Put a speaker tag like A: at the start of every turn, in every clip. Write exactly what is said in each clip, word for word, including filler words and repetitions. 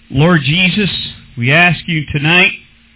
A: Lord Jesus, we ask you tonight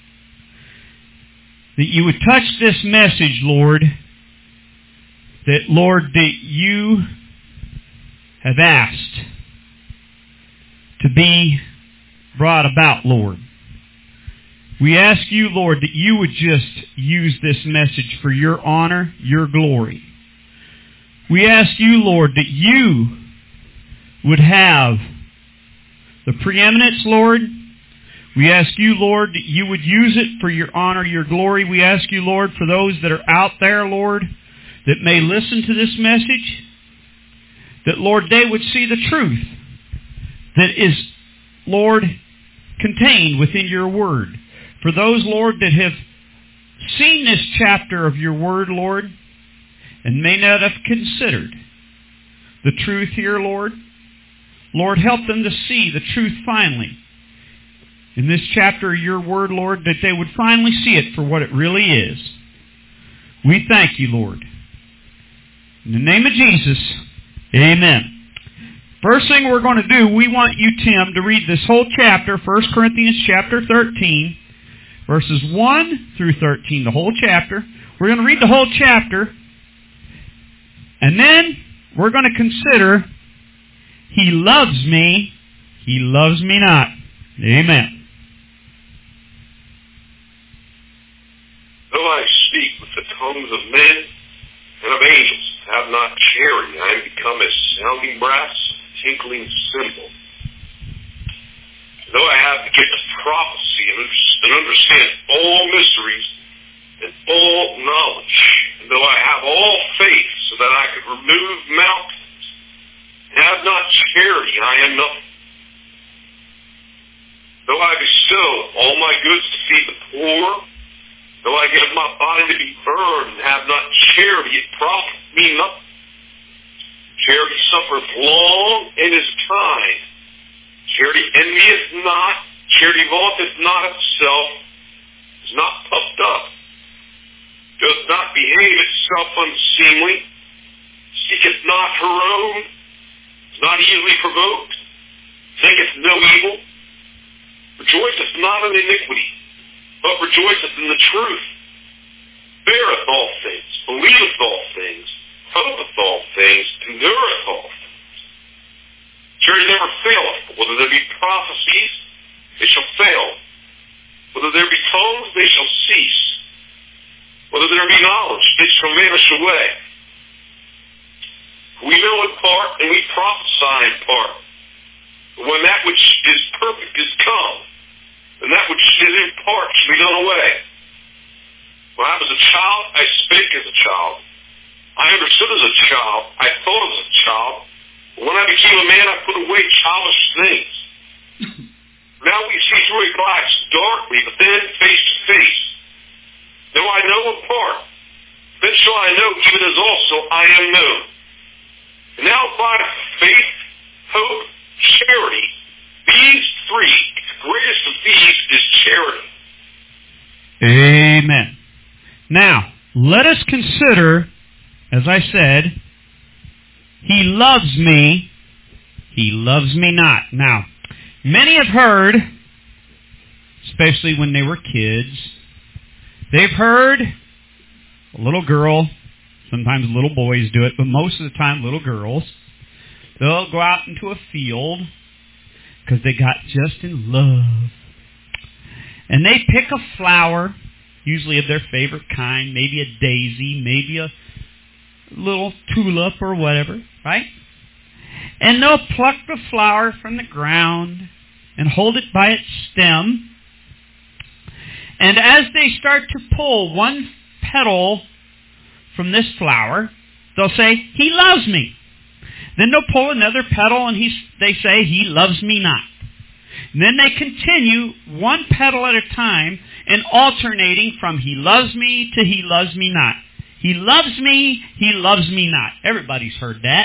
A: that you would touch this message, Lord, that, Lord, that you have asked to be brought about, Lord. We ask you, Lord, that you would just use this message for your honor, your glory. We ask you, Lord, that you would have the preeminence, Lord. We ask you, Lord, that you would use it for your honor, your glory. We ask you, Lord, for those that are out there, Lord, that may listen to this message, that, Lord, they would see the truth that is, Lord, contained within your word. For those, Lord, that have seen this chapter of your word, Lord, and may not have considered the truth here, Lord, Lord, help them to see the truth finally in this chapter of your word, Lord, that they would finally see it for what it really is. We thank you, Lord. In the name of Jesus, amen. First thing we're going to do, we want you, Tim, to read this whole chapter, First Corinthians chapter thirteen, verses one through thirteen, the whole chapter. We're going to read the whole chapter, and then we're going to consider, He loves me, He loves me not. Amen.
B: Though I speak with the tongues of men and of angels, have not charity, I am become as sounding brass, tinkling cymbal. Though I have the gift of prophecy and understand all mysteries and all knowledge, and though I have all faith so that I could remove mountains, and have not charity, I am nothing. Though I bestow all my goods to feed the poor, though I give my body to be burned and have not charity, it profits me nothing. Charity suffereth long and is kind. Charity envieth not. Charity vaunteth not itself, is not puffed up, doth not behave itself unseemly, seeketh not her own, is not easily provoked, thinketh no evil, rejoiceth not in iniquity, but rejoiceth in the truth, beareth all things, believeth all things, hopeth all things, endureth all things. Charity never faileth, but whether there be prophecies, they shall fail. Whether there be tongues, they shall cease. Whether there be knowledge, they shall vanish away. We know in part, and we prophesy in part. But when that which is perfect is come, then that which is in part shall be done away. When I was a child, I spake as a child. I understood as a child. I thought as a child. But when I became a man, I put away childish things. Now we see through a glass darkly, but then face to face. Though I know in part, then shall I know even as also I am known. And now by faith, hope, charity, these three, the greatest of these is charity.
A: Amen. Now, let us consider, as I said, He loves me, He loves me not. Now, many have heard, especially when they were kids, they've heard a little girl, sometimes little boys do it, but most of the time little girls, they'll go out into a field because they got just in love. And they pick a flower, usually of their favorite kind, maybe a daisy, maybe a little tulip or whatever, right? And they'll pluck the flower from the ground and hold it by its stem. And as they start to pull one petal from this flower, they'll say, He loves me. Then they'll pull another petal and he, they say, He loves me not. And then they continue one petal at a time and alternating from He loves me to He loves me not. He loves me, He loves me not. Everybody's heard that.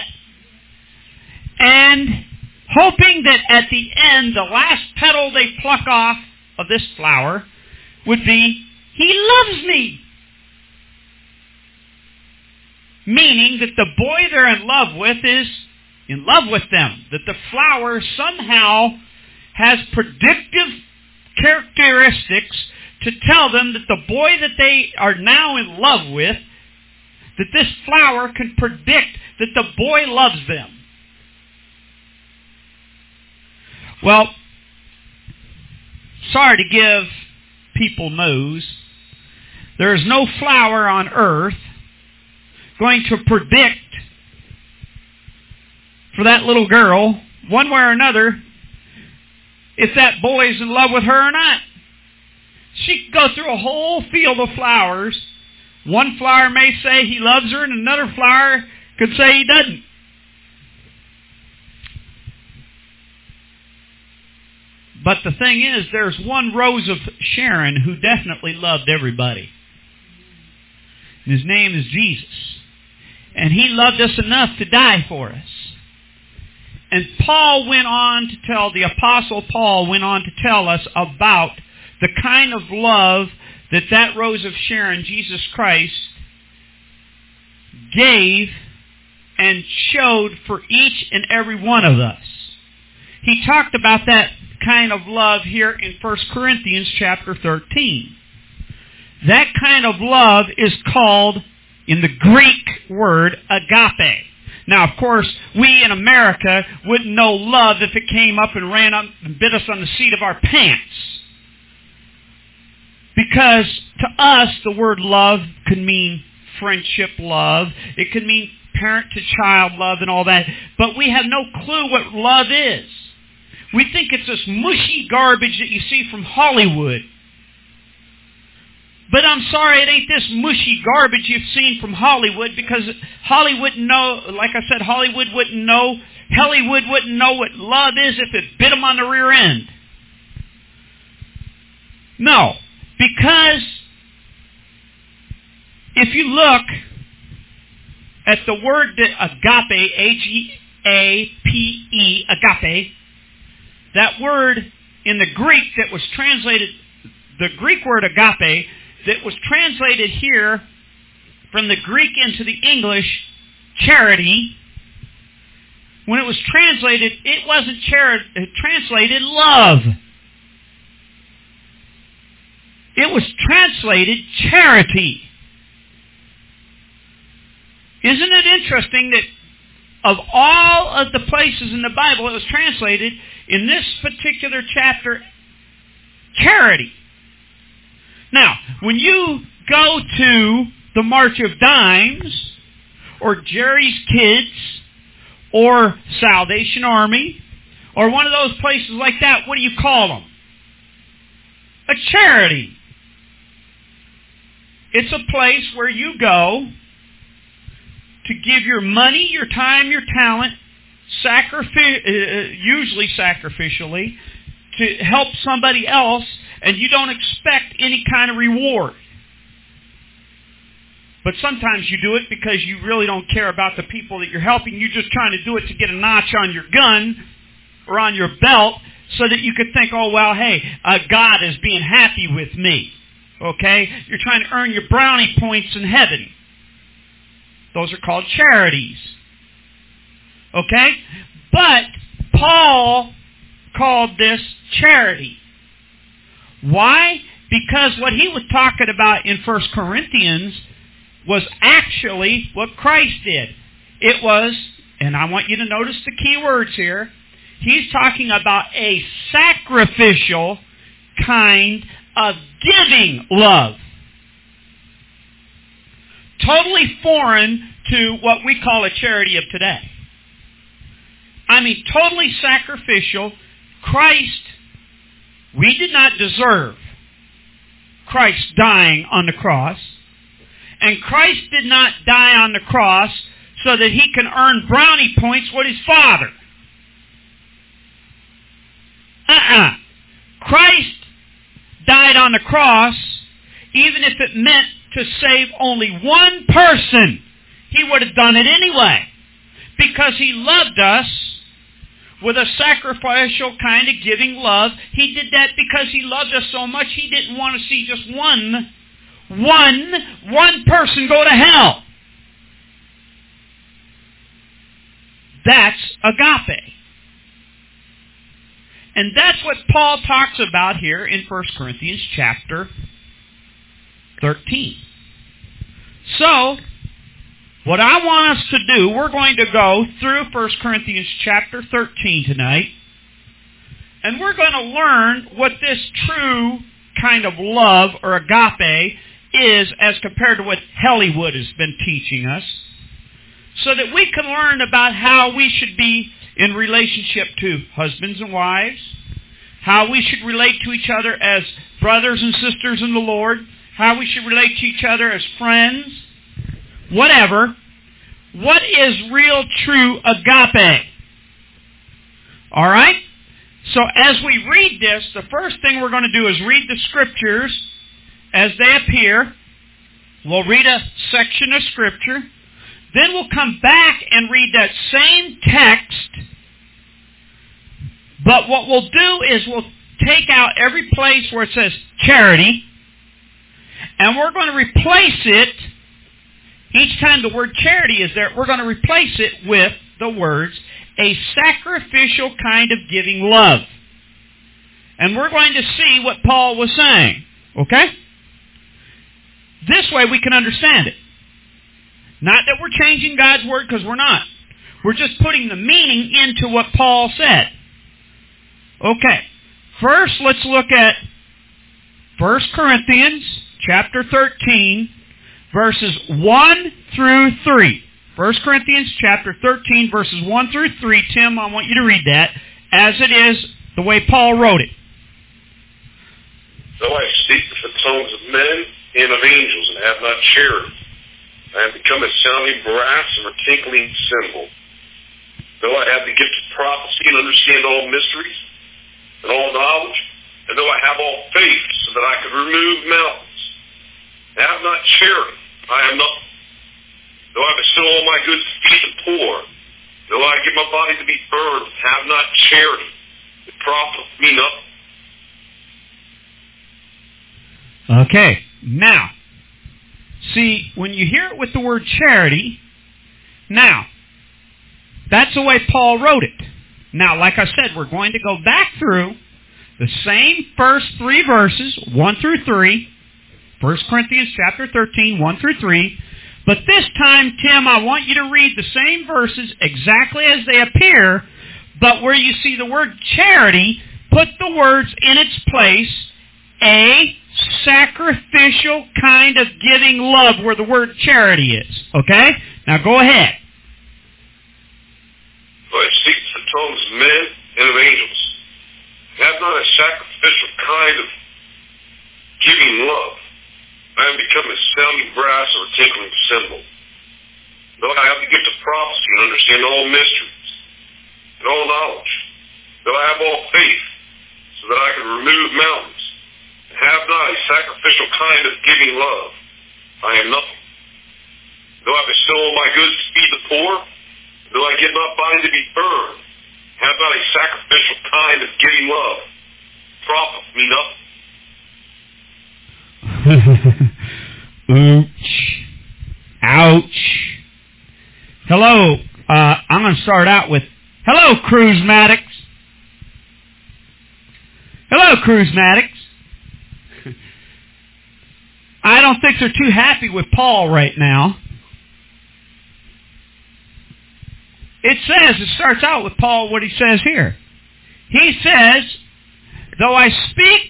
A: And hoping that at the end, the last petal they pluck off of this flower would be, He loves me. Meaning that the boy they're in love with is in love with them. That the flower somehow has predictive characteristics to tell them that the boy that they are now in love with, that this flower can predict that the boy loves them. Well, sorry to give people news. There is no flower on earth going to predict for that little girl, one way or another, if that boy is in love with her or not. She can go through a whole field of flowers. One flower may say he loves her, and another flower could say he doesn't. But the thing is, there's one Rose of Sharon who definitely loved everybody. And his name is Jesus. And he loved us enough to die for us. And Paul went on to tell, the Apostle Paul went on to tell us about the kind of love that that Rose of Sharon, Jesus Christ, gave and showed for each and every one of us. He talked about that kind of love here in First Corinthians chapter thirteen. That kind of love is called, in the Greek word, agape. Now, of course, we in America wouldn't know love if it came up and ran up and bit us on the seat of our pants. Because to us, the word love can mean friendship love. It can mean parent-to-child love and all that. But we have no clue what love is. We think it's this mushy garbage that you see from Hollywood. But I'm sorry, it ain't this mushy garbage you've seen from Hollywood, because Hollywood know, like I said, Hollywood wouldn't know, Hollywood wouldn't know what love is if it bit them on the rear end. No, because if you look at the word that agape, H E A P E, agape, that word in the Greek that was translated, the Greek word agape, that was translated here from the Greek into the English, charity. When it was translated, it wasn't charity, it translated love. It was translated charity. Isn't it interesting that of all of the places in the Bible it was translated, in this particular chapter, charity? Now, when you go to the March of Dimes, or Jerry's Kids, or Salvation Army, or one of those places like that, what do you call them? A charity. It's a place where you go to give your money, your time, your talent, sacrific- uh, usually sacrificially, to help somebody else, and you don't expect any kind of reward. But sometimes you do it because you really don't care about the people that you're helping. You're just trying to do it to get a notch on your gun or on your belt so that you could think, oh, well, hey, uh, God is being happy with me. Okay? You're trying to earn your brownie points in heaven. Those are called charities. Okay? But Paul called this charity. Why? Because what he was talking about in First Corinthians was actually what Christ did. It was, and I want you to notice the key words here, he's talking about a sacrificial kind of giving love. Totally foreign to what we call a charity of today. I mean, totally sacrificial. Christ, we did not deserve Christ dying on the cross. And Christ did not die on the cross so that he can earn brownie points with his Father. Uh-uh. Christ died on the cross even if it meant to save only one person. He would have done it anyway. Because he loved us with a sacrificial kind of giving love. He did that because he loved us so much he didn't want to see just one, one, one person go to hell. That's agape. And that's what Paul talks about here in First Corinthians chapter thirteen. So, what I want us to do, we're going to go through First Corinthians chapter thirteen tonight, and we're going to learn what this true kind of love, or agape, is as compared to what Hollywood has been teaching us, so that we can learn about how we should be in relationship to husbands and wives, how we should relate to each other as brothers and sisters in the Lord, how we should relate to each other as friends, whatever. What is real, true agape? All right? So as we read this, the first thing we're going to do is read the Scriptures as they appear. We'll read a section of Scripture. Then we'll come back and read that same text. But what we'll do is we'll take out every place where it says charity, and we're going to replace it, each time the word charity is there, we're going to replace it with the words, a sacrificial kind of giving love. And we're going to see what Paul was saying. Okay? This way we can understand it. Not that we're changing God's Word, because we're not. We're just putting the meaning into what Paul said. Okay. First, let's look at First Corinthians chapter thirteen, verses one through three. First Corinthians chapter thirteen, verses one through three. Tim, I want you to read that as it is the way Paul wrote it.
B: Though I speak with the tongues of men and of angels and have not charity, I have become a sounding brass or a tinkling cymbal. Though I have the gift of prophecy and understand all mysteries and all knowledge, and though I have all faith so that I could remove mountains, and have not charity, I am nothing. Though I bestow all my goods to feed the poor, though I give my body to be burned, and have not charity, it profiteth me nothing.
A: Okay, now, see, when you hear it with the word charity, now, that's the way Paul wrote it. Now, like I said, we're going to go back through the same first three verses, one through three, First Corinthians chapter thirteen, one through three. But this time, Tim, I want you to read the same verses exactly as they appear, but where you see the word charity, put the words in its place, a sacrificial kind of giving love, where the word charity is. Okay? Now go ahead.
B: Though I speak with the tongues of men and of angels, have not a sacrificial kind of giving love, I have become a sounding brass or a tinkling cymbal. Though I have the gift of prophecy and understand all mysteries and all knowledge, though I have all faith so that I can remove mountains, and have not a sacrificial kind of giving love, I am nothing. Though I bestow all my goods to feed the poor, though I give my body to be burned, have not a sacrificial kind of giving love, profit me nothing.
A: Ouch. Ouch. Hello. Uh, I'm going to start out with, hello, Cruise-matics. Hello, Cruise-matics. I don't think they're too happy with Paul right now. It says, it starts out with Paul, what he says here. He says, though I speak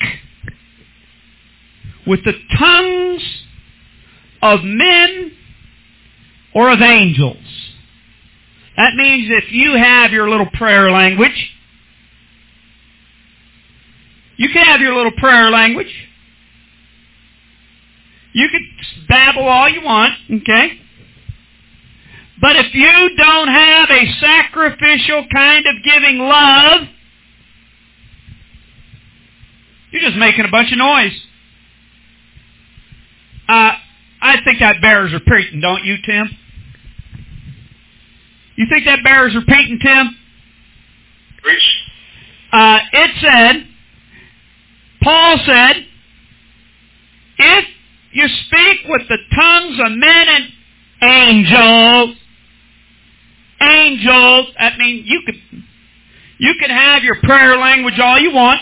A: with the tongues of men or of angels. That means if you have your little prayer language, you can have your little prayer language. You can babble all you want, okay? But if you don't have a sacrificial kind of giving love, you're just making a bunch of noise. Uh, I think that bears repeating, don't you, Tim? You think that bears repeating, Tim?
B: Preach.
A: Uh, it said, Paul said, if you speak with the tongues of men and angels, angels, that means you could, You can have your prayer language all you want.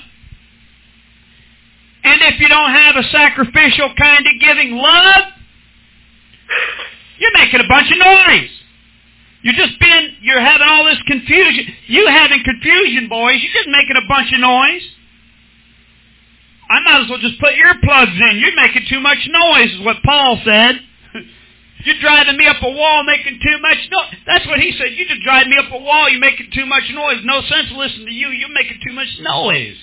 A: And if you don't have a sacrificial kind of giving love, you're making a bunch of noise. You're just being, you're having all this confusion. You having confusion, boys. You're just making a bunch of noise. I might as well just put earplugs in. You're making too much noise, is what Paul said. You're driving me up a wall making too much noise. That's what he said. You just drive me up a wall, you're making too much noise. No sense listening to you. You're making too much noise.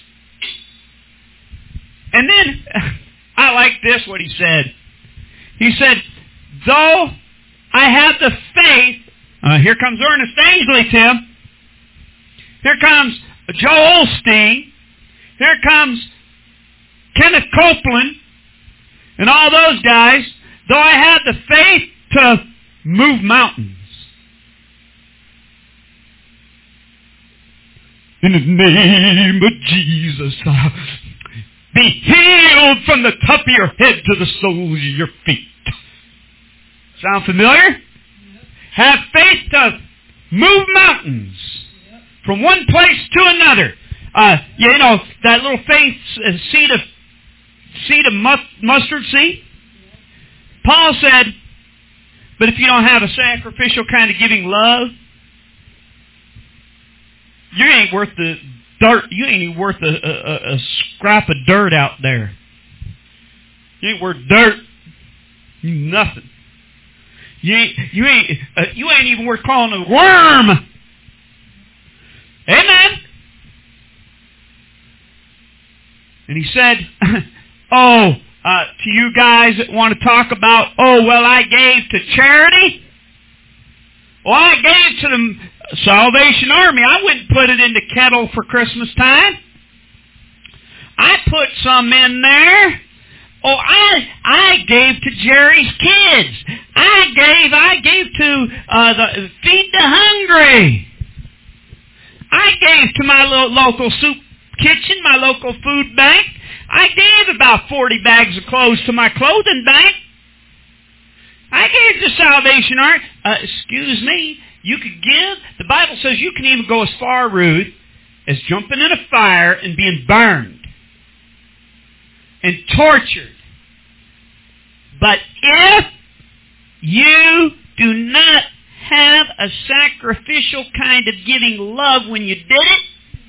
A: And then, I like this, what he said. He said, though I have the faith, uh, here comes Ernest Ainsley, Tim. Here comes Joel Osteen. Here comes Kenneth Copeland. And all those guys, though I have the faith to move mountains. In the name of Jesus, uh, be healed from the top of your head to the soles of your feet. Sound familiar? Yep. Have faith to move mountains yep. from one place to another. Uh, you know, that little faith uh, seed of seed of mu- mustard seed? Yep. Paul said, but if you don't have a sacrificial kind of giving love, you ain't worth the dirt. You ain't even worth a, a, a scrap of dirt out there. You ain't worth dirt. You nothing. You ain't, you ain't, uh, you ain't even worth calling a worm. Amen. And he said, oh, uh, to you guys that want to talk about, oh, well, I gave to charity. Well, I gave to the Salvation Army. I wouldn't put it in the kettle for Christmas time. I put some in there. Oh, I I gave to Jerry's kids. I gave I gave to uh, the Feed the Hungry. I gave to my lo- local soup kitchen, my local food bank. I gave about forty bags of clothes to my clothing bank. I gave to Salvation Army. Uh, excuse me, you could give. The Bible says you can even go as far, Ruth, as jumping in a fire and being burned and tortured. But if you do not have a sacrificial kind of giving love when you did it,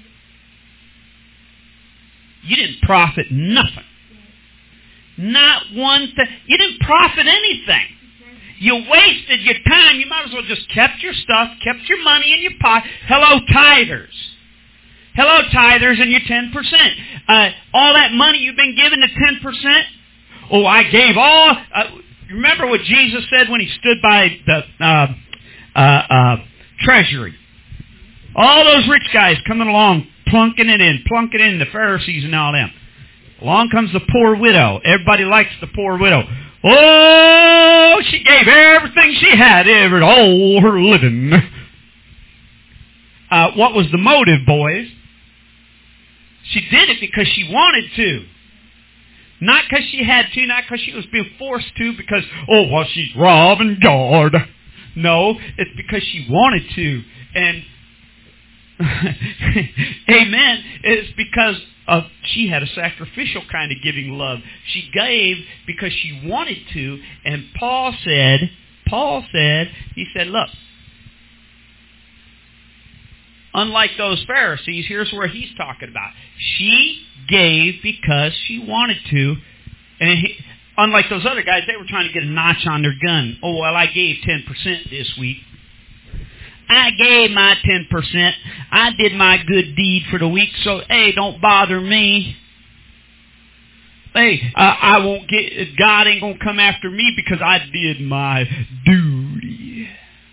A: you didn't profit nothing. Not one thing. You didn't profit anything. You wasted your time. You might as well just kept your stuff, kept your money in your pocket. Hello, tithers. Hello, tithers and your ten percent. Uh, all that money you've been given to ten percent? Oh, I gave all... Uh, remember what Jesus said when he stood by the uh, uh, uh, treasury? All those rich guys coming along, plunking it in, plunking it in, the Pharisees and all them. Along comes the poor widow. Everybody likes the poor widow. Oh, she gave everything she had, every, all her living. Uh, what was the motive, boys? She did it because she wanted to. Not because she had to, not because she was being forced to, because, oh, well, she's robbing God. No, it's because she wanted to. And, amen, it's because of she had a sacrificial kind of giving love. She gave because she wanted to. And Paul said, Paul said, he said, look, unlike those Pharisees, here's where he's talking about. She gave because she wanted to. And he, unlike those other guys, they were trying to get a notch on their gun. Oh, well, I gave ten percent this week. I gave my ten percent. I did my good deed for the week, so, hey, don't bother me. Hey, uh, I won't get, God ain't going to come after me because I did my duty.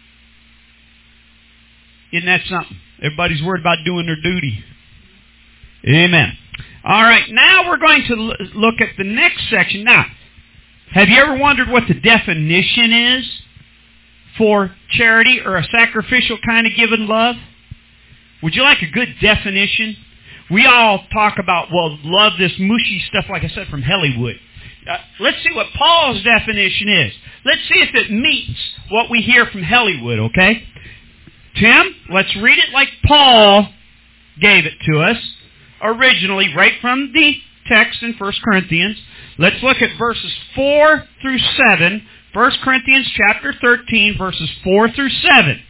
A: Isn't that something? Everybody's worried about doing their duty. Amen. All right, now we're going to look at the next section. Now, have you ever wondered what the definition is for charity or a sacrificial kind of given love? Would you like a good definition? We all talk about, well, love this mushy stuff, like I said, from Hollywood. Uh, let's see what Paul's definition is. Let's see if it meets what we hear from Hollywood, okay? Tim, let's read it like Paul gave it to us originally right from the text in First Corinthians. Let's look at verses four through seven. First Corinthians chapter thirteen, verses four through seven.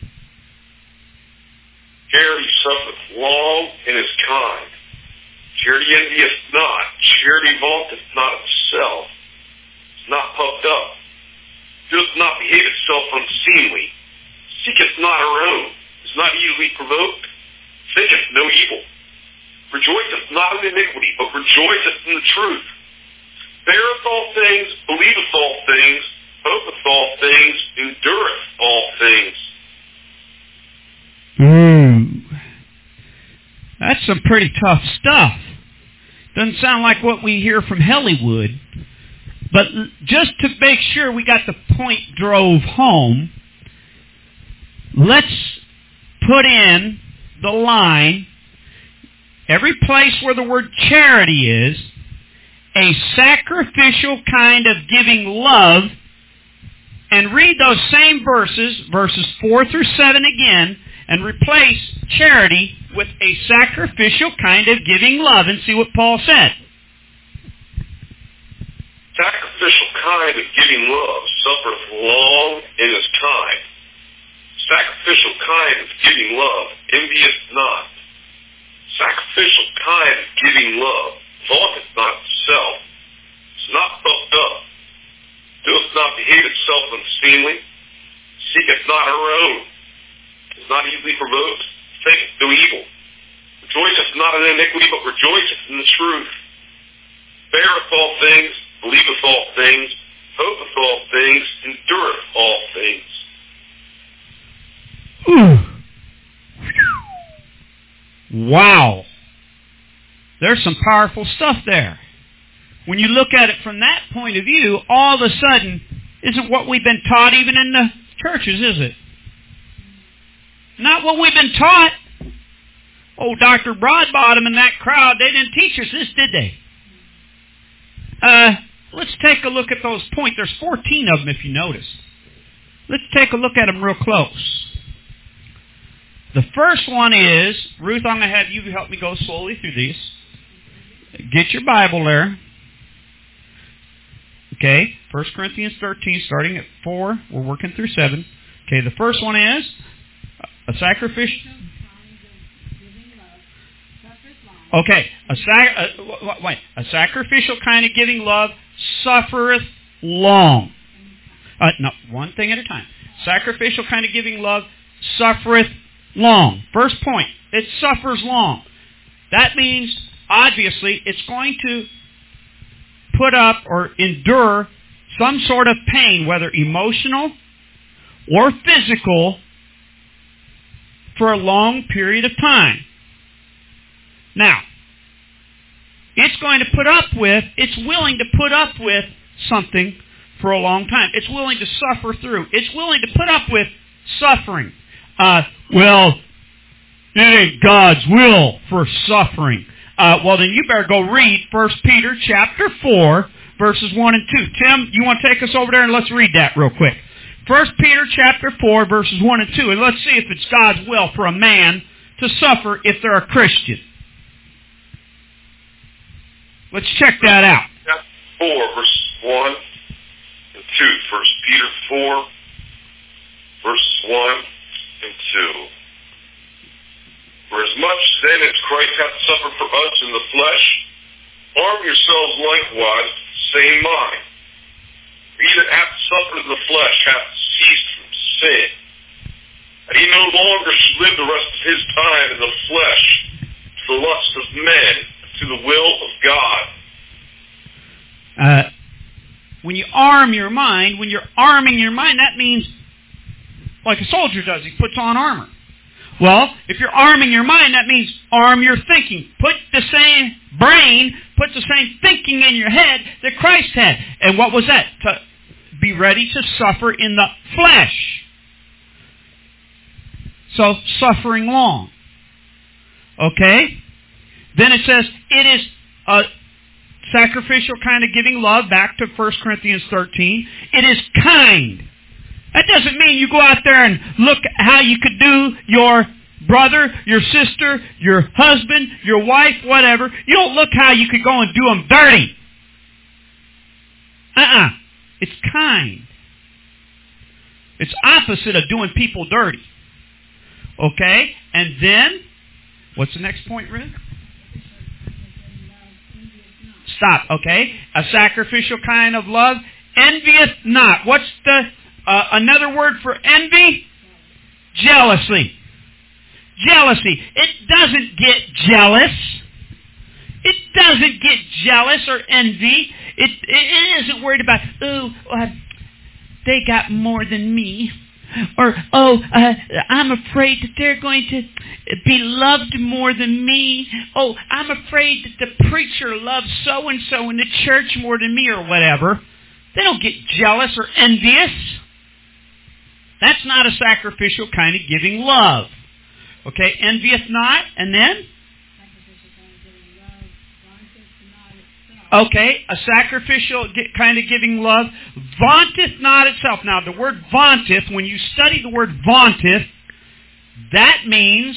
B: Charity suffereth long and is kind. Charity envieth not. Charity vaunteth not itself. Is not puffed up. Doeth not behave itself unseemly. Seeketh not her own. Is not easily provoked. Thinketh no evil. Rejoiceth not in iniquity, but rejoiceth in the truth. Beareth all things, believeth all things, hopeth all things, endureth all things.
A: Ooh. That's some pretty tough stuff. Doesn't sound like what we hear from Hollywood. But just to make sure we got the point drove home, let's put in the line, every place where the word charity is, a sacrificial kind of giving love, and read those same verses, verses four through seven again, and replace charity with a sacrificial kind of giving love, and see what Paul said.
B: Sacrificial kind of giving love suffereth long and is kind. Sacrificial kind of giving love envieth not. Sacrificial kind of giving love vaunteth not itself. Is not puffed up. Doeth not behave itself unseemly. Seeketh not her own. Is not easily provoked. Thinketh no evil. Rejoiceth not in iniquity, but rejoiceth in the truth. Beareth all things, believeth all things, hopeth all things, endureth all things.
A: Wow. There's some powerful stuff there. When you look at it from that point of view, all of a sudden, isn't what we've been taught even in the churches, is it? Not what we've been taught. Oh, Doctor Broadbottom and that crowd, they didn't teach us this, did they? Uh, let's take a look at those points. There's fourteen of them if you notice. Let's take a look at them real close. The first one is, Ruth, I'm going to have you help me go slowly through these. Get your Bible there. Okay, First Corinthians thirteen, starting at four. We're working through seven. Okay, the first one is a sacrificial. Okay, a, sac- a, wait, a sacrificial kind of giving love suffereth long. Uh, no, one thing at a time. Sacrificial kind of giving love suffereth long. First point, it suffers long. That means, obviously, it's going to put up or endure some sort of pain, whether emotional or physical, for a long period of time. Now, it's going to put up with, it's willing to put up with something for a long time. It's willing to suffer through. It's willing to put up with suffering. Uh, well, it ain't God's will for suffering. Uh, well, then you better go read First Peter chapter four, verses one and two. Tim, you want to take us over there and let's read that real quick. First Peter chapter four, verses one and two. And let's see if it's God's will for a man to suffer if they're a Christian. Let's check that out.
B: Chapter four, verses one and two. First Peter four, verses one and two. For as much then as Christ hath suffered for us in the flesh, arm yourselves likewise with the same mind. For he that hath suffered in the flesh hath ceased from sin, and he no longer should live the rest of his time in the flesh to the lust of men, to the will of God.
A: Uh, when you arm your mind, when you're arming your mind, that means, like a soldier does, he puts on armor. Well, if you're arming your mind, that means arm your thinking. Put the same brain, put the same thinking in your head that Christ had. And what was that? To be ready to suffer in the flesh. So, suffering long. Okay? Then it says, it is a sacrificial kind of giving love, back to First Corinthians thirteen. It is kind. That doesn't mean you go out there and look how you could do your brother, your sister, your husband, your wife, whatever, you don't look how you could go and do them dirty. Uh-uh. It's kind. It's opposite of doing people dirty. Okay? And then, what's the next point, Rick? Stop, okay? A sacrificial kind of love. Envieth not. What's the, uh, another word for envy? Jealousy. Jealousy. It doesn't get jealous. It doesn't get jealous or envy. It, it isn't worried about, oh, uh, they got more than me. Or, oh, uh, I'm afraid that they're going to be loved more than me. Oh, I'm afraid that the preacher loves so-and-so in the church more than me or whatever. They don't get jealous or envious. That's not a sacrificial kind of giving love. Okay, envieth not, and then? Okay, a sacrificial kind of giving love, vaunteth not itself. Now, the word vaunteth, when you study the word vaunteth, that means,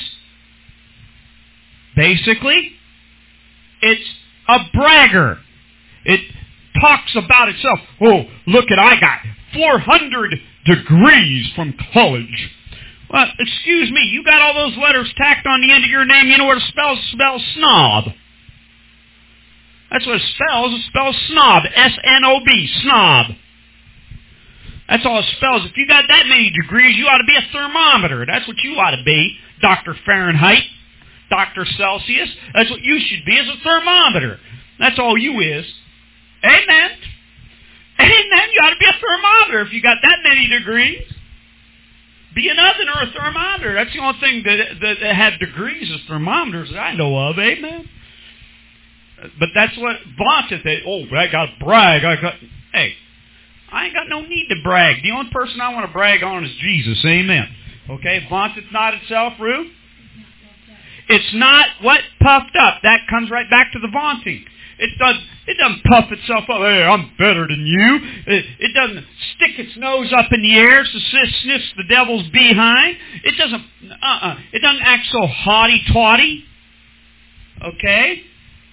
A: basically, it's a bragger. It talks about itself. Oh, look at, I got four hundred degrees from college. Well, excuse me, you got all those letters tacked on the end of your name. You know what it spells? It spells snob. That's what it spells. It spells snob. S N O B. Snob. That's all it spells. If you got that many degrees, you ought to be a thermometer. That's what you ought to be. Doctor Fahrenheit. Doctor Celsius. That's what you should be, as a thermometer. That's all you is. Amen. Amen. You ought to be a thermometer if you got that many degrees. Be an oven or a thermometer. That's the only thing that, that, that have degrees is thermometers that I know of. Amen. But that's what vaunteth. Oh, I got to brag. I got. Hey, I ain't got no need to brag. The only person I want to brag on is Jesus. Amen. Okay, vaunteth not itself, Rue. It's not what puffed up. That comes right back to the vaunting. It does. It doesn't puff itself up. Hey, I'm better than you. It, it doesn't stick its nose up in the air so it sniffs the devil's behind. It doesn't. Uh-uh. It doesn't act so haughty-taughty. Okay.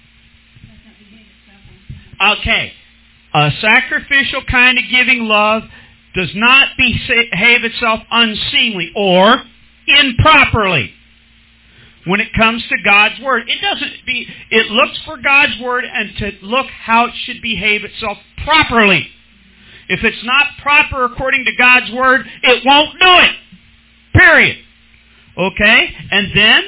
A: Okay. A sacrificial kind of giving love does not behave itself unseemly or improperly when it comes to God's Word. It doesn't be, it looks for God's Word and to look how it should behave itself properly. If it's not proper according to God's Word, it won't do it. Period. Okay? And then,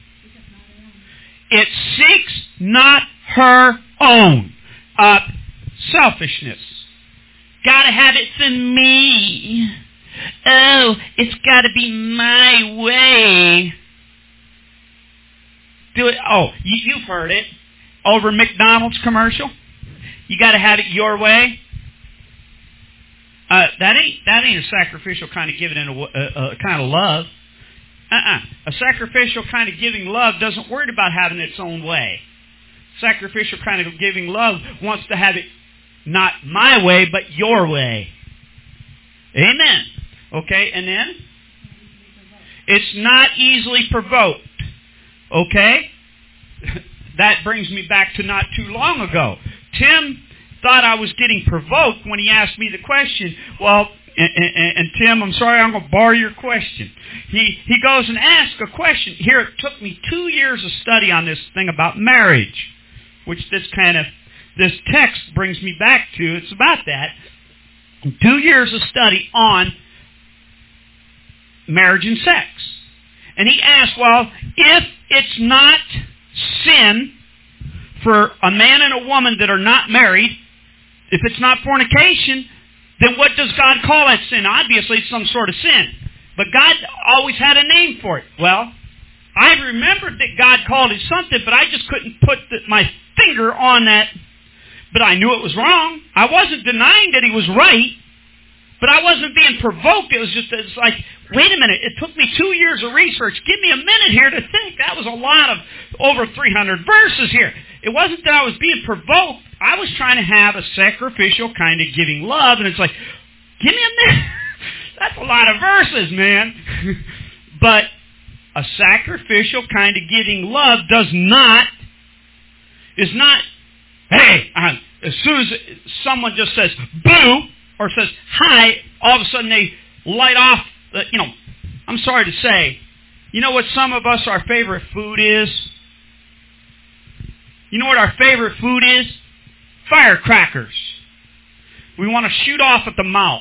A: it seeks not her own. Uh, selfishness. Gotta have it for me. Oh, it's gotta be my way. Do it. Oh, you, you've heard it. Over McDonald's commercial. You gotta have it your way. Uh, that ain't, that ain't a sacrificial kind of giving in a, a, a kind of love. Uh-uh. A sacrificial kind of giving love doesn't worry about having its own way. Sacrificial kind of giving love wants to have it not my way, but your way. Amen. Okay, and then? It's not easily provoked. Okay? That brings me back to not too long ago. Tim thought I was getting provoked when he asked me the question. Well, and, and, and Tim, I'm sorry, I'm going to borrow your question. He, he goes and asks a question. Here, it took me two years of study on this thing about marriage, which this kind of, this text brings me back to. It's about that. Two years of study on marriage and sex. And he asked, well, if it's not sin for a man and a woman that are not married, if it's not fornication, then what does God call that sin? Obviously, it's some sort of sin. But God always had a name for it. Well, I remembered that God called it something, but I just couldn't put the, my finger on that. But I knew it was wrong. I wasn't denying that he was right, but I wasn't being provoked. It was just, it's like, wait a minute, it took me two years of research. Give me a minute here to think. That was a lot of over three hundred verses here. It wasn't that I was being provoked. I was trying to have a sacrificial kind of giving love, and it's like, give me a minute. That's a lot of verses, man. But a sacrificial kind of giving love does not, is not, hey, uh, as soon as someone just says boo or says hi, all of a sudden they light off, uh, you know, I'm sorry to say, you know what some of us, our favorite food is? You know what our favorite food is? Firecrackers. We want to shoot off at the mouth.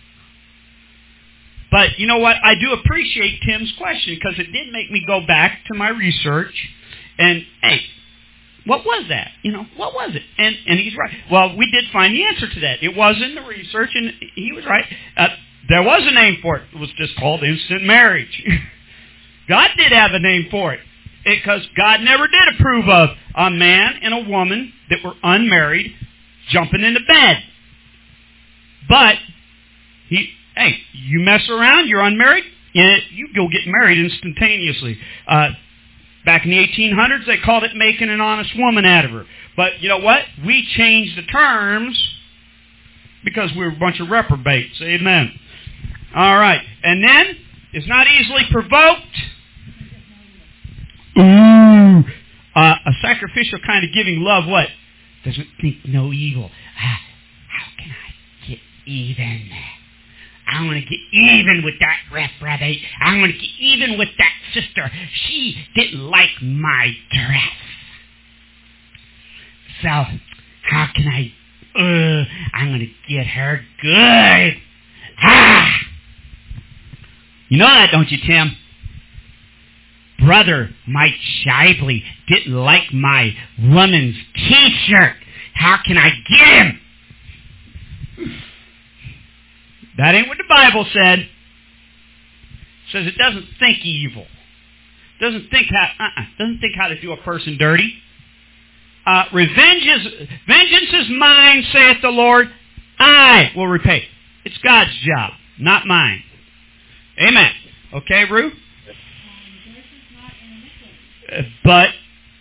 A: But you know what? I do appreciate Tim's question because it did make me go back to my research and, hey, what was that? You know, what was it? And and he's right. Well, we did find the answer to that. It was in the research, and he was right. Uh, there was a name for it. It was just called instant marriage. God did have a name for it because God never did approve of a man and a woman that were unmarried jumping into bed. But he, hey, you mess around, you're unmarried, you go get married instantaneously. Uh, Back in the eighteen hundreds, they called it making an honest woman out of her. But you know what? We changed the terms because we were a bunch of reprobates. Amen. All right. And then, is not easily provoked. Ooh. Uh, a sacrificial kind of giving love, what? Doesn't think no evil. Ah, how can I get even? I want to get even with that reprobate. I want to get even with that sister. She didn't like my dress. So, how can I... Uh, I'm going to get her good. Ah! You know that, don't you, Tim? Brother Mike Shively didn't like my woman's T-shirt. How can I get him? That ain't what the Bible said. It says it doesn't think evil. Doesn't think how uh-uh, doesn't think how to do a person dirty. Uh, revenge is vengeance is mine, saith the Lord. I will repay. It's God's job, not mine. Amen. Okay, Ruth? Uh, but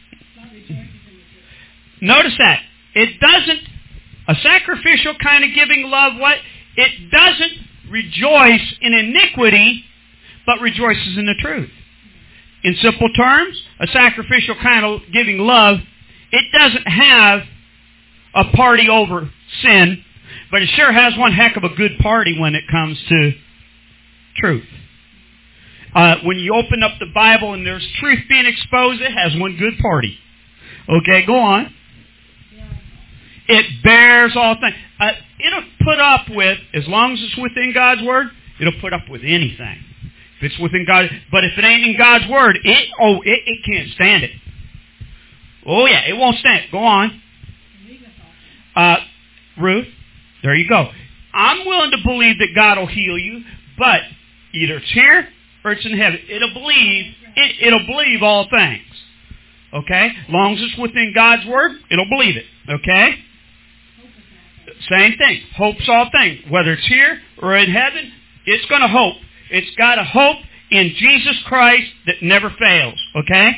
A: notice that it doesn't. A sacrificial kind of giving love. What? It doesn't rejoice in iniquity, but rejoices in the truth. In simple terms, a sacrificial kind of giving love, it doesn't have a party over sin, but it sure has one heck of a good party when it comes to truth. Uh, when you open up the Bible and there's truth being exposed, it has one good party. Okay, go on. It bears all things. Uh, it'll put up with, as long as it's within God's Word, it'll put up with anything. If it's within God, but if it ain't in God's Word, it oh, it, it can't stand it. Oh yeah, it won't stand it. Go on. Uh, Ruth, there you go. I'm willing to believe that God will heal you, but either it's here or it's in heaven. It'll believe, it, it'll believe all things. Okay? As long as it's within God's Word, it'll believe it. Okay? Same thing. Hope's all things. Whether it's here or in heaven, it's going to hope. It's got a hope in Jesus Christ that never fails. Okay?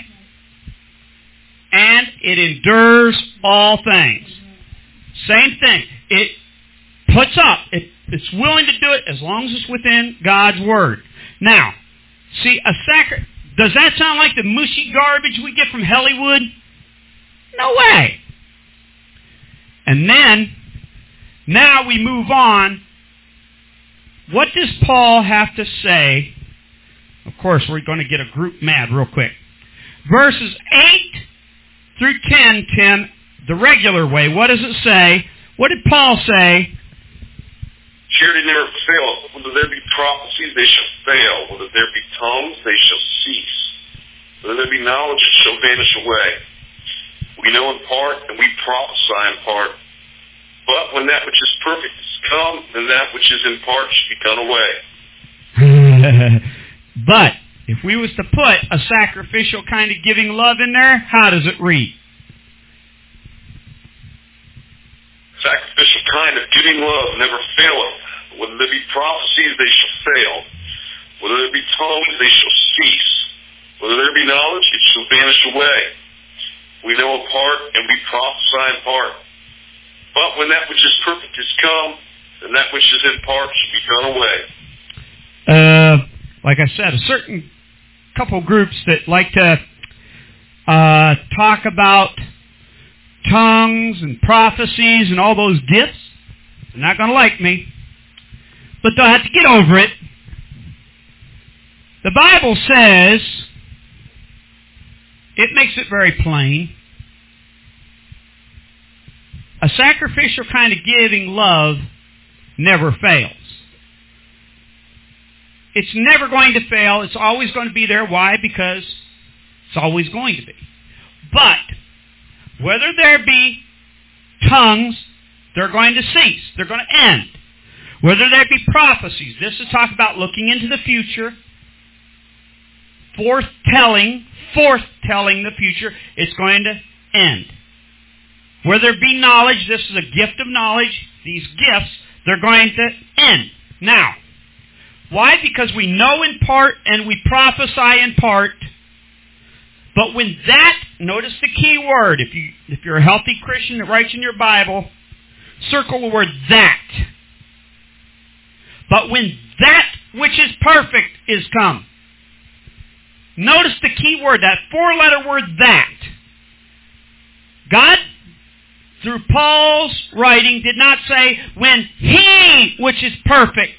A: And it endures all things. Same thing. It puts up. It, it's willing to do it as long as it's within God's Word. Now, see, a sacri- does that sound like the mushy garbage we get from Hollywood? No way. And then, now we move on. What does Paul have to say? Of course, we're going to get a group mad real quick. Verses eight through ten, Tim, the regular way. What does it say? What did Paul say?
B: Charity never faileth. Whether there be prophecies, they shall fail. Whether there be tongues, they shall cease. Whether there be knowledge, it shall vanish away. We know in part, and we prophesy in part. But when that which is perfect is come, then that which is in part shall be done away.
A: But if we was to put a sacrificial kind of giving love in there, how does it read?
B: Sacrificial kind of giving love never faileth. Whether there be prophecies, they shall fail. Whether there be tongues, they shall cease. Whether there be knowledge, it shall vanish away. We know in part, and we prophesy in part. But when that which is perfect is come, then that which is in part shall be done away.
A: Uh, like I said, a certain couple groups that like to uh, talk about tongues and prophecies and all those gifts. They're not going to like me. But they'll have to get over it. The Bible says, it makes it very plain, a sacrificial kind of giving love never fails. It's never going to fail. It's always going to be there. Why? Because it's always going to be. But whether there be tongues, they're going to cease. They're going to end. Whether there be prophecies, this is talk about looking into the future, foretelling, foretelling the future, it's going to end. Whether there be knowledge, this is a gift of knowledge, these gifts, they're going to end. Now, why? Because we know in part and we prophesy in part. But when that, notice the key word, if, you, if you're a healthy Christian that writes in your Bible, circle the word that. But when that which is perfect is come. Notice the key word, that four-letter word that. God, through Paul's writing, did not say, when He which is perfect.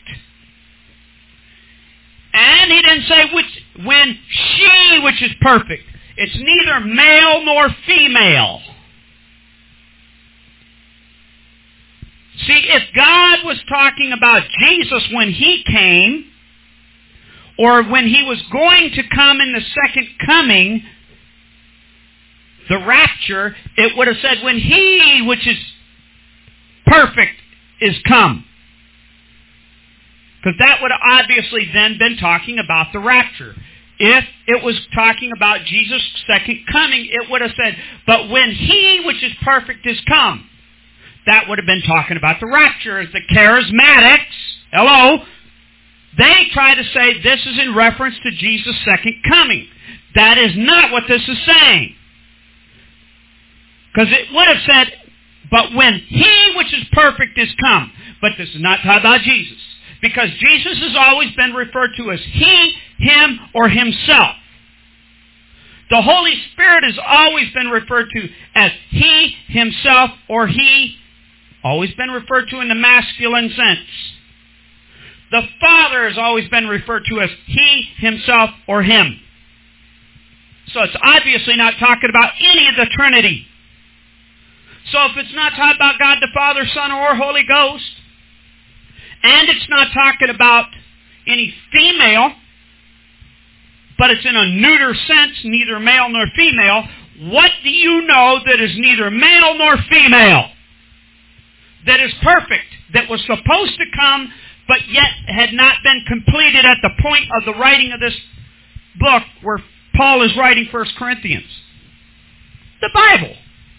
A: And He didn't say, which, when she which is perfect. It's neither male nor female. See, if God was talking about Jesus when He came, or when He was going to come in the second coming, the rapture, it would have said, when He which is perfect is come. Because that would have obviously then been talking about the rapture. If it was talking about Jesus' second coming, it would have said, but when He which is perfect is come. That would have been talking about the rapture. As the charismatics, hello, they try to say this is in reference to Jesus' second coming. That is not what this is saying. Because it would have said, but when He which is perfect is come. But this is not talking about Jesus. Because Jesus has always been referred to as He, Him, or Himself. The Holy Spirit has always been referred to as He, Himself, or He, always been referred to in the masculine sense. The Father has always been referred to as He, Himself, or Him. So it's obviously not talking about any of the Trinity. So if it's not talking about God the Father, Son, or Holy Ghost, and it's not talking about any female, but it's in a neuter sense, neither male nor female, what do you know that is neither male nor female? That is perfect, that was supposed to come, but yet had not been completed at the point of the writing of this book where Paul is writing First Corinthians. The Bible.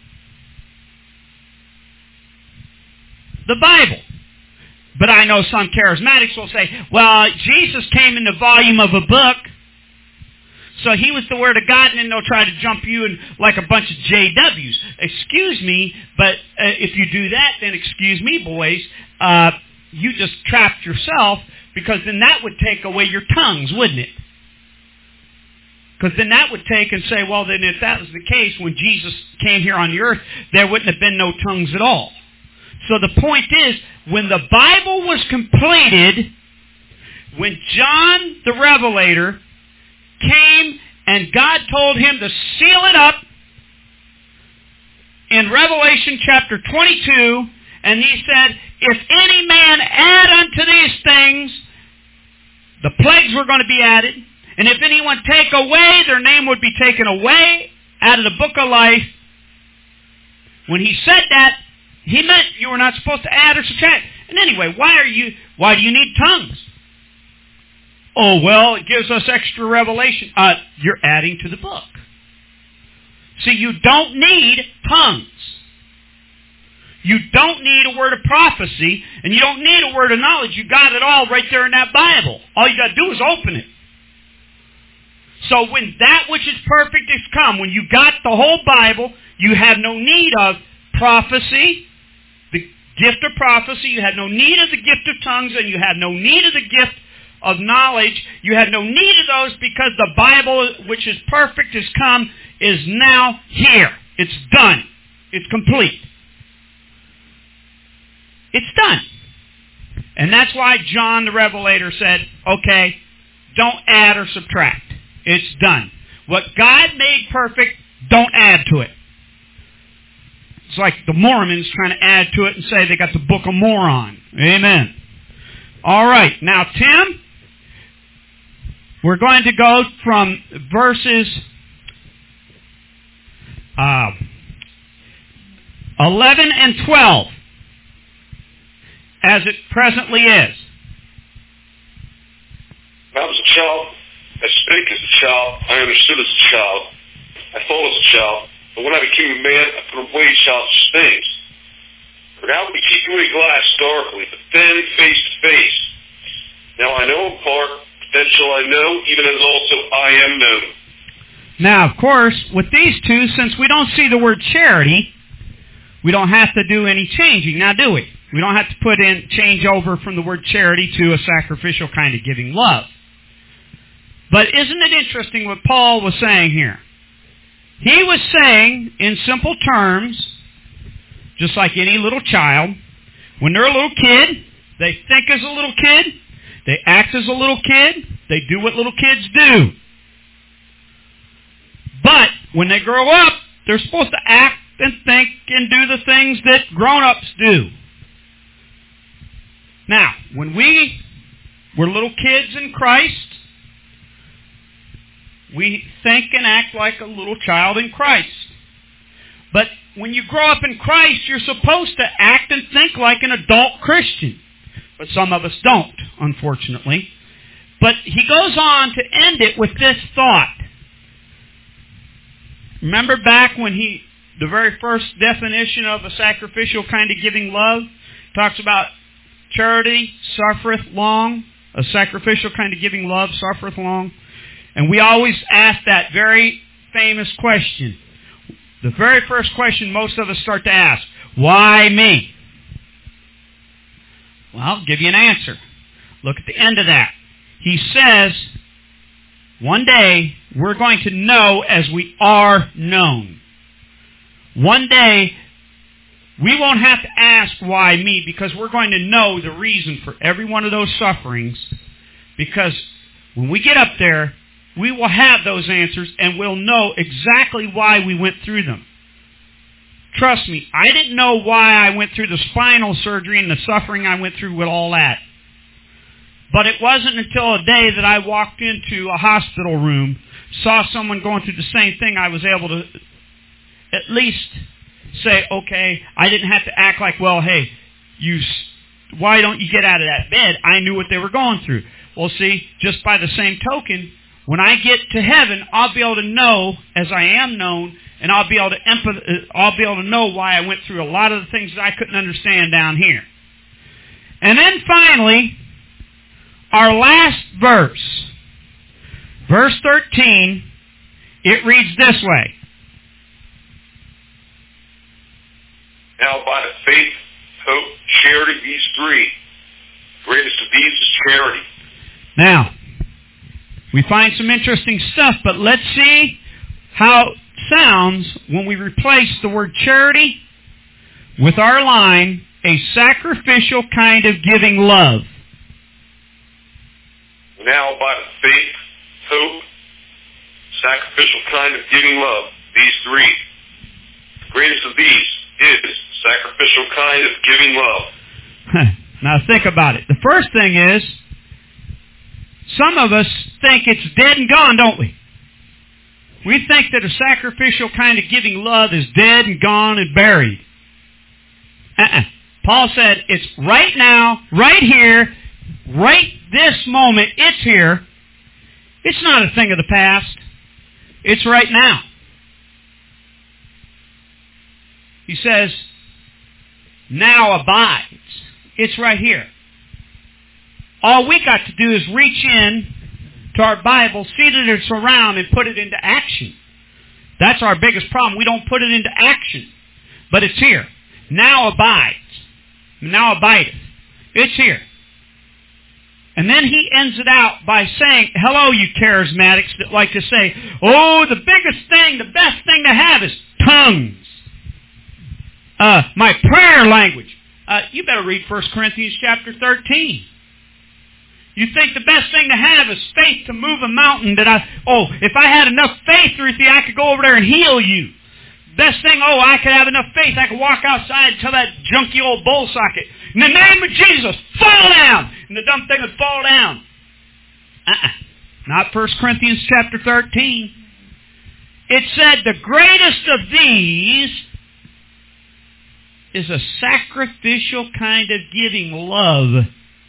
A: The Bible. But I know some charismatics will say, well, Jesus came in the volume of a book, so He was the Word of God, and then they'll try to jump you in like a bunch of J Ws. Excuse me, but uh, if you do that, then excuse me, boys, uh, you just trapped yourself, because then that would take away your tongues, wouldn't it? Because then that would take and say, well, then if that was the case, when Jesus came here on the earth, there wouldn't have been no tongues at all. So the point is, when the Bible was completed, when John the Revelator came and God told him to seal it up in Revelation chapter twenty-two, and He said, if any man add unto these things, the plagues were going to be added, and if anyone take away, their name would be taken away out of the book of life. When He said that, He meant you were not supposed to add or subtract. And anyway, why are you? Why do you need tongues? Oh, well, it gives us extra revelation. Uh, you're adding to the book. See, you don't need tongues. You don't need a word of prophecy, and you don't need a word of knowledge. You got it all right there in that Bible. All you got to do is open it. So when that which is perfect is come, when you got the whole Bible, you have no need of prophecy, the gift of prophecy. You have no need of the gift of tongues, and you have no need of the gift of knowledge. You had no need of those because the Bible, which is perfect, has come, is now here. It's done. It's complete. It's done. And that's why John the Revelator said, okay, don't add or subtract. It's done. What God made perfect, don't add to it. It's like the Mormons trying to add to it and say they got the Book of Moron. Amen. All right. Now, Tim, we're going to go from verses uh, eleven and twelve as it presently is.
B: I was a child. I spake as a child. I understood as a child. I thought as a child. But when I became a man, I put away childish things. For now we keep away glass darkly, but then face to face. Now I know in part, but then shall I know, even as also I am known.
A: Now, of course, with these two, since we don't see the word charity, we don't have to do any changing, now do we? We don't have to put in, change over from the word charity to a sacrificial kind of giving love. But isn't it interesting what Paul was saying here? He was saying, in simple terms, just like any little child, when they're a little kid, they think as a little kid, they act as a little kid, they do what little kids do. But when they grow up, they're supposed to act and think and do the things that grown-ups do. Now, when we were little kids in Christ, we think and act like a little child in Christ. But when you grow up in Christ, you're supposed to act and think like an adult Christian. But some of us don't, unfortunately. But he goes on to end it with this thought. Remember back when he, the very first definition of a sacrificial kind of giving love, talks about charity suffereth long. A sacrificial kind of giving love suffereth long. And we always ask that very famous question. The very first question most of us start to ask, why me? Well, I'll give you an answer. Look at the end of that. He says, one day we're going to know as we are known. One day we won't have to ask why me, because we're going to know the reason for every one of those sufferings. Because when we get up there, we will have those answers and we'll know exactly why we went through them. Trust me, I didn't know why I went through the spinal surgery and the suffering I went through with all that. But it wasn't until a day that I walked into a hospital room, saw someone going through the same thing, I was able to at least say, okay, I didn't have to act like, well, hey, you, why don't you get out of that bed? I knew what they were going through. Well, see, just by the same token, when I get to heaven, I'll be able to know as I am known, and I'll be able to empath- I'll be able to know why I went through a lot of the things that I couldn't understand down here. And then finally, our last verse, verse thirteen, it reads this way.
B: Now by the faith, hope, charity, these three, greatest of these is charity.
A: Now, we find some interesting stuff, but let's see how it sounds when we replace the word charity with our line, a sacrificial kind of giving love.
B: Now by the faith, hope, sacrificial kind of giving love, these three. The greatest of these is sacrificial kind of giving love.
A: Now think about it. The first thing is, some of us think it's dead and gone, don't we? We think that a sacrificial kind of giving love is dead and gone and buried. Uh-uh. Paul said it's right now, right here, right this moment, it's here. It's not a thing of the past. It's right now. He says, now abides. It's right here. All we got to do is reach in to our Bible, see that it's around, and put it into action. That's our biggest problem. We don't put it into action. But it's here. Now abides. Now abideth. It's here. And then he ends it out by saying, hello, you charismatics that like to say, oh, the biggest thing, the best thing to have is tongues. Uh, my prayer language. Uh, you better read First Corinthians chapter thirteen. You think the best thing to have is faith to move a mountain that I, oh, if I had enough faith, Ruthie, I could go over there and heal you. Best thing, oh, I could have enough faith, I could walk outside and tell that junky old bull socket, in the name of Jesus, fall down! And the dumb thing would fall down. Uh-uh. Not First Corinthians chapter thirteen. It said the greatest of these is a sacrificial kind of giving love.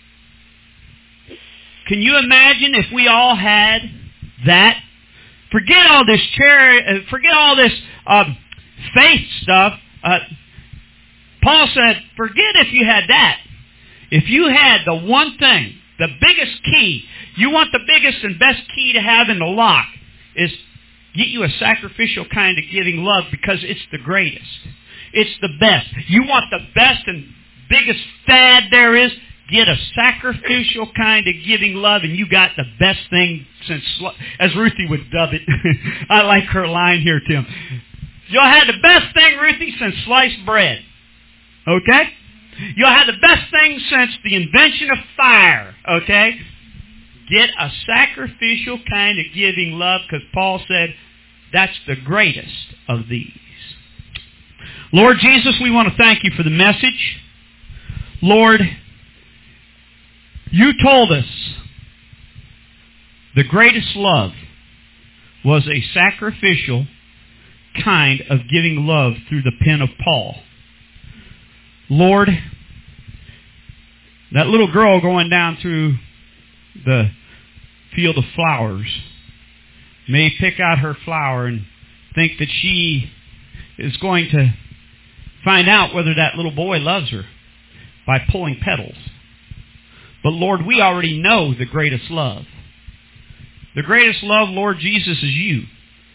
A: Can you imagine if we all had that? Forget all this charity, forget all this um, faith stuff. Uh, Paul said, forget if you had that. If you had the one thing, the biggest key, you want the biggest and best key to have in the lock, is get you a sacrificial kind of giving love because it's the greatest. It's the best. You want the best and biggest fad there is? Get a sacrificial kind of giving love, and you got the best thing since, as Ruthie would dub it. I like her line here, Tim. You'll have the best thing, Ruthie, since sliced bread. Okay? You'll have the best thing since the invention of fire. Okay? Get a sacrificial kind of giving love, because Paul said that's the greatest of these. Lord Jesus, we want to thank you for the message. Lord, you told us the greatest love was a sacrificial kind of giving love through the pen of Paul. Lord, that little girl going down through the field of flowers may pick out her flower and think that she is going to find out whether that little boy loves her by pulling petals. But Lord, we already know the greatest love. The greatest love, Lord Jesus, is you.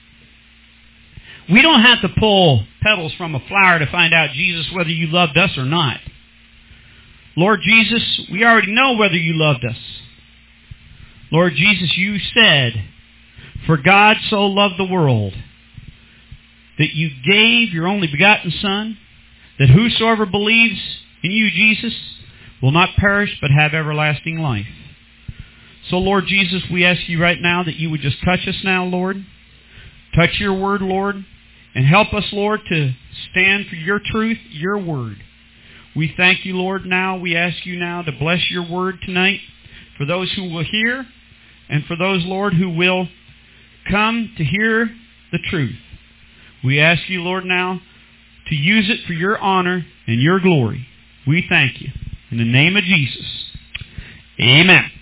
A: We don't have to pull petals from a flower to find out, Jesus, whether you loved us or not. Lord Jesus, we already know whether you loved us. Lord Jesus, you said, for God so loved the world that you gave your only begotten Son, that whosoever believes in you, Jesus, will not perish but have everlasting life. So, Lord Jesus, we ask you right now that you would just touch us now, Lord. Touch your word, Lord, and help us, Lord, to stand for your truth, your word. We thank you, Lord, now. We ask you now to bless your word tonight for those who will hear and for those, Lord, who will come to hear the truth. We ask you, Lord, now to use it for your honor and your glory. We thank you. In the name of Jesus, amen.